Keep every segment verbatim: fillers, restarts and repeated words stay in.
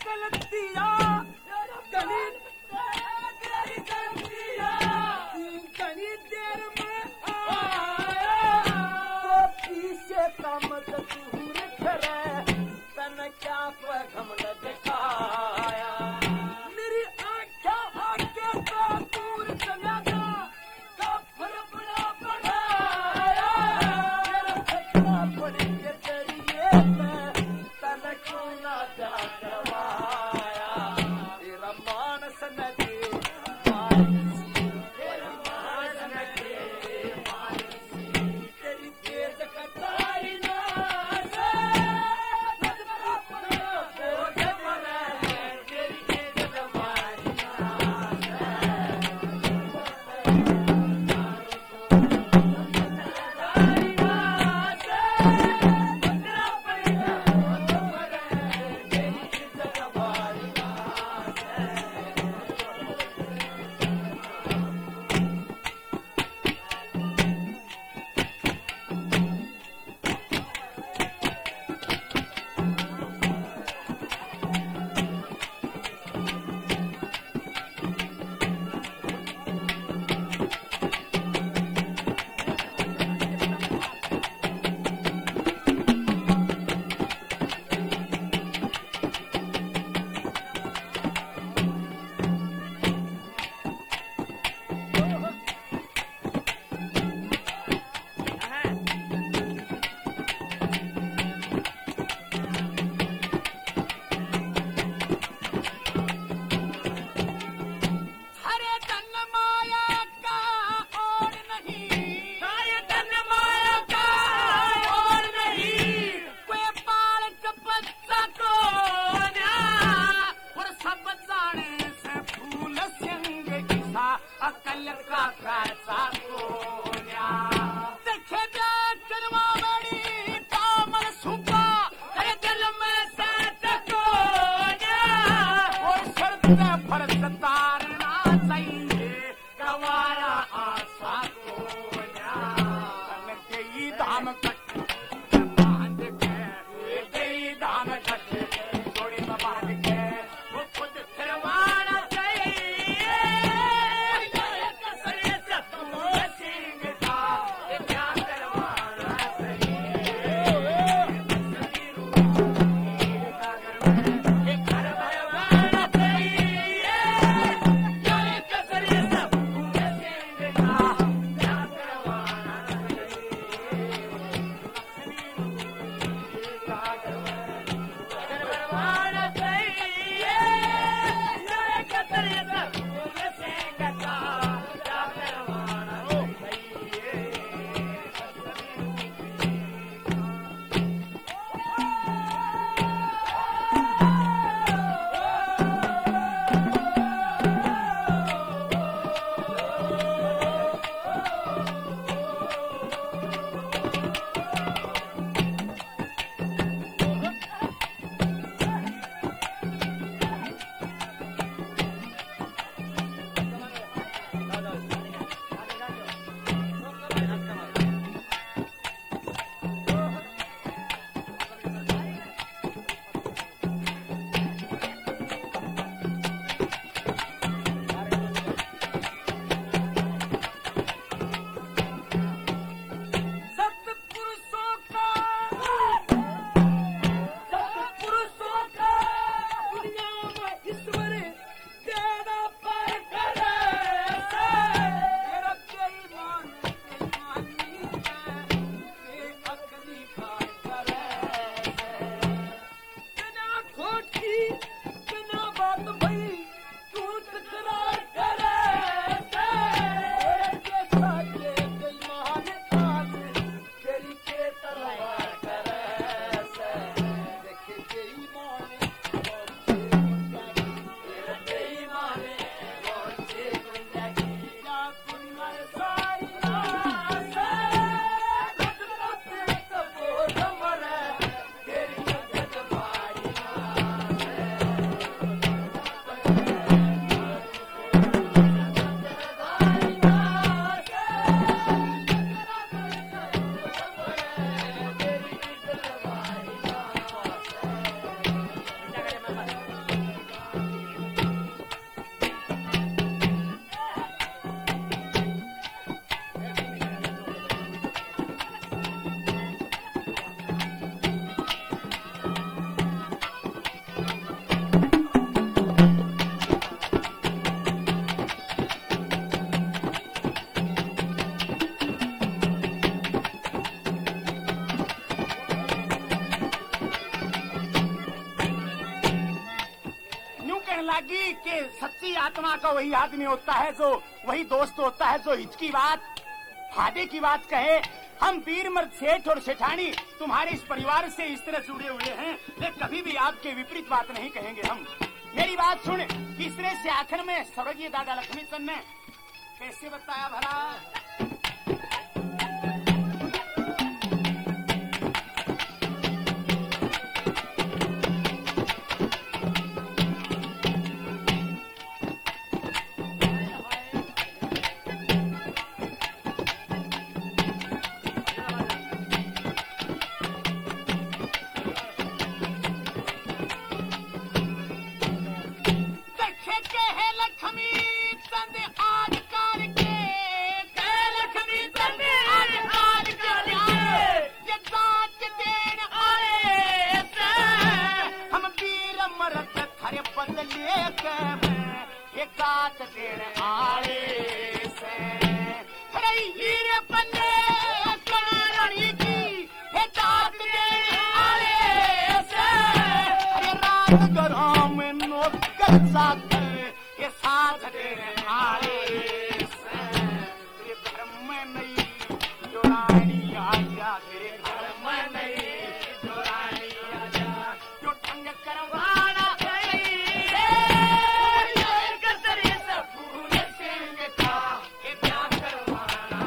गलतिया कहीं तेरी गलतिया कहीं देर में आया तो पीछे का मत दूर करे तन क्या पैगम न दिखाया मेरी आँखें आके तो दूर चला जा कफर बड़ा बढ़ाया मेरा फैसला पड़ी के तेरी ये तन क्यों ना जा करवाया तेरा मानस न दे मानसी तेरा मानस न दे मानसी तेरी तेज कटाई ना लगी कि सच्ची आत्मा का वही आदमी होता है, जो वही दोस्त होता है जो हिचकी बात फायदे की बात कहे। हम वीर मर्द सेठ और सेठानी तुम्हारे इस परिवार से इस तरह जुड़े हुए हैं, वे कभी भी आपके विपरीत बात नहीं कहेंगे हम। मेरी बात सुन। तीसरे से आखिर में स्वर्गीय दादा लक्ष्मीचंद ने कैसे बताया भला? ग्राम नौकर जाकर ये साथ देने आए तेरे घर में नहीं जोरानी आजा, तेरे घर में नहीं जोरानी आजा, जो ढंग करवाना कसरे सब पूरे सिंह का ये क्या करवाना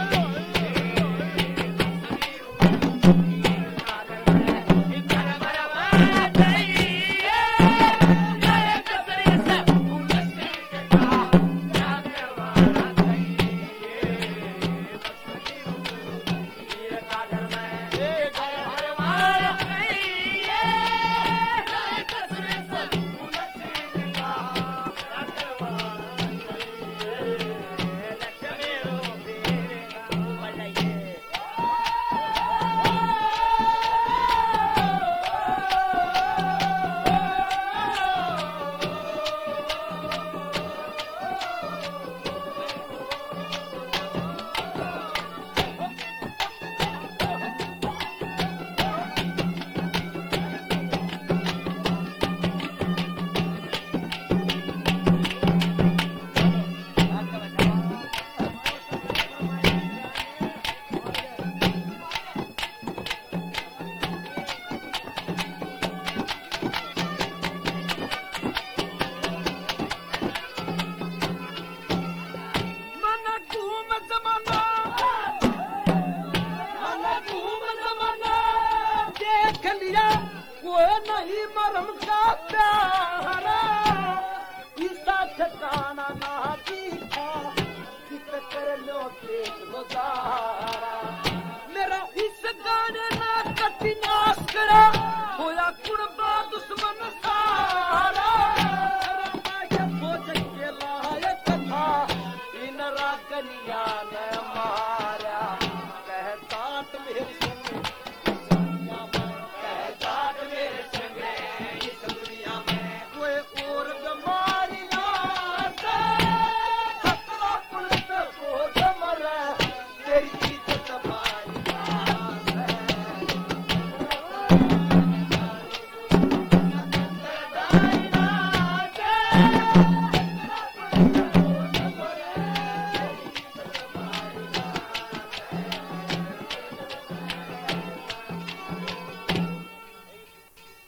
नहीं मरम का प्यारा इसका ठिकाना ना दिखा कित कर लो पेट गुजारा मेरा इस गाने ना कटी नाश करा होया कुर्बा दुश्मन सारा ये बोझ के लायक था इन रागनिया ने मारा कहता तो मेरी Bye.